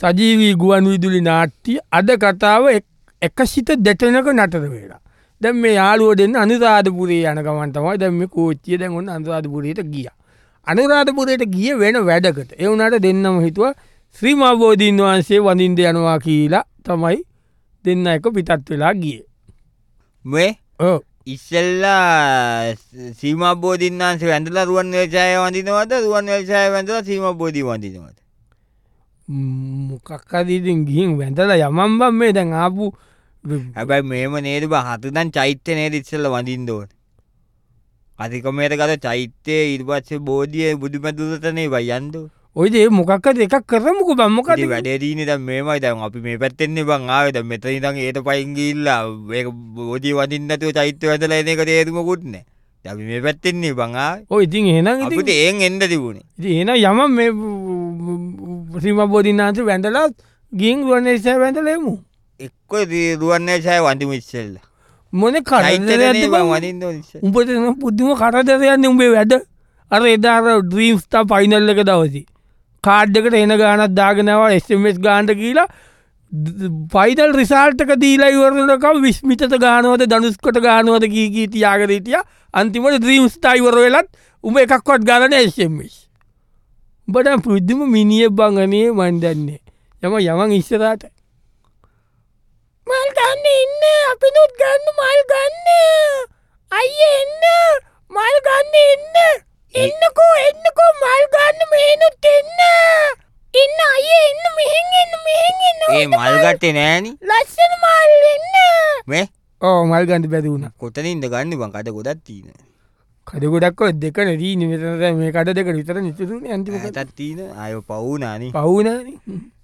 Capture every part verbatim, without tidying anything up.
සජීවී ගුවන් විදුලි නාට්‍ය අද කතාව එකසිත දෙතනක නතර වෙලා. දැන් මේ යාළුවෝ දෙන්න අනුරාධපුරේ යන ගමන් තමයි දැන් මේ කෝච්චිය දැන් ඔන්න අනුරාධපුරේට ගියා. අනුරාධපුරේට ගියේ වෙන වැඩකට. ඒ වුණාට දෙන්නම හිතුවා ශ්‍රී මහා බෝධීන් වහන්සේ වඳින්න යනවා කියලා තමයි දෙන්න එක පිටත් වෙලා ගියේ. මේ ඔව් ඉස්සෙල්ලා සීමා බෝධීන් වහන්සේ වැඳලා රුවන්වැලි ඡාය වඳිනවද රුවන්වැලි ඡාය වැඳලා සීමා බෝධි වඳිනවද? මොකක් හරි ඉතින් ගිහින් වැඳලා යමන් බම් මේ දැන් ආපු හැබැයි මේම නේද බං හතදන් චෛත්‍ය නේද ඉස්සෙල්ලා වඳින්න ඕනේ. අධිකමයට ගත චෛත්‍යයේ ඊට පස්සේ බෝධියේ බුදුමැදුරටනේ බයි යන්න ඕනේ. ඔය දේ මොකක් හරි එකක් කරමුකෝ බං මොකද ඉතින් වැඩේ තියෙන්නේ දැන් මේමයි දැන් අපි මේ පැත්තෙන්නේ බං ආවේ දැන් මෙතන ඉඳන් ඒට පයින් ගිහිල්ලා මේක බෝධිය වඳින්න නැතුව චෛත්‍ය වැඳලා එන එක තේරුමකුත් නැහැ. දැන් අපි මේ පැත්තෙන්නේ බං ආවේ. ඔය ඉතින් එහෙනම් ඉතින් අපිට එන් එන්න තිබුණේ. ඉතින් එහෙනම් යමන් මේ ශ්‍රී මහා බෝධීන් වහන්සේ වැඳලා ගිහින් රුවන්වැලි ඡාය වැඳලා එමු. එක්ක රුවන්වැලි ඡාය වඳිමු ඉස්සෙල්ලා. මොන කරදරයක්ද බං වඳින්න ඕනේ ඉස්සෙල්ලා. උඹට නම් පුදුම කරදරයක්නේ උඹේ වැඩ. අර එදා අර ඩ්‍රීම් ස්ටාර් ෆයිනල් එක දවසේ කාඩ් එකට එන ගානක් දාගෙන ආවා එස් එම් එස් ගානට කියලා ෆයිනල් රිසල්ට් එක දීලා ඉවර වෙනකම් විස්මිතට ගානවද ධනුෂ්කට ගානවද කී කී තියාගෙන හිටියා. අන්තිමට ඩ්‍රීම් ස්ටාර් ඉවර වෙලත් උඹ එකක්වත් ගාලා නැහැ එස් එම් එස්. උඹට පුදුම මිනිහෙක් බං අනේ මන් දන්නේ. යම යමන් ඉස්සරහට මල් ගන්න ඉන්න අපිනුත් ගන්න මල් ගන්න අයියේ එන්න මල් ගන්න එන්න එන්නකෝ එන්නකෝ මල් ගන්න මෙහෙනුත් එන්න එන්න අයියේ එන්න මෙහෙන් එන්න මෙහෙන් එන්න ඒ මල් ගත්තේ නෑනේ. ලස්සන මල් එන්න මේ ඔව් මල් ගන්න බැරි වුණා. කොතනින්ද ගන්න බං කඩ ගොඩක් තියෙන. කඩ ගොඩක් ඔය දෙක නෙදී මෙතන දැන් මේ කඩ දෙක විතර නිතුරුනේ අන්තිම කට. ඇටක් තියෙන ආයෝ පවුනානේ. පවුනානේ.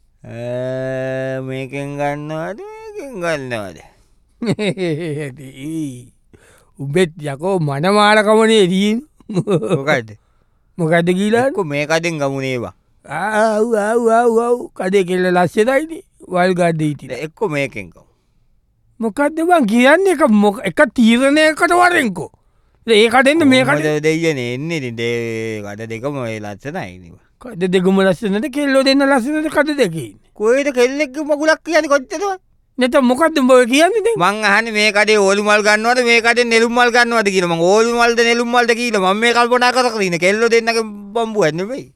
මේකෙන් ගන්නවද මේකෙන් ගන්නවද? උඹෙත් යකෝ මනමාලකමනේ දී. මොකද්ද? මොකද්ද කියලා? කො මේ කඩෙන් ගමුනේ බං. ආව් ආව් ආව් ආව් කඩේ කෙල්ල ලස්සනයිනේ. වල් ගඩ හිටින. එක්ක මේකෙන් ගමු. මොකද්ද බං කියන්නේ එක මොක එක තීරණයකට වරෙන්කෝ. ඒ කඩෙන්ද මේ කඩ මොකද දෙයියනේ එන්නේ ඉතින් ඒ කඩ දෙකම ඒ ලස්සනයි නේ. කඩ දෙකම ලස්සනද කෙල්ලෝ දෙන්න ලස්සනද කඩ දෙකේ ඉන්නේ. කොහෙද කෙල්ලෙක්ගේ මගුලක් කියන්නේ කොච්චරද? නැත්නම් මොකද්ද උඹ කියන්නේ දැන්? මං අහන්නේ මේ කඩේ ඕලු මල් ගන්නවද මේ කඩේ නෙළුම් මල් ගන්නවද කියලා. මං ඕලු මල්ද නෙළුම් මල්ද කියලා මම මේ කල්පනා කර කර ඉන්නේ. කෙල්ලෝ දෙන්නගේ බම්බුවක් නෙවෙයි.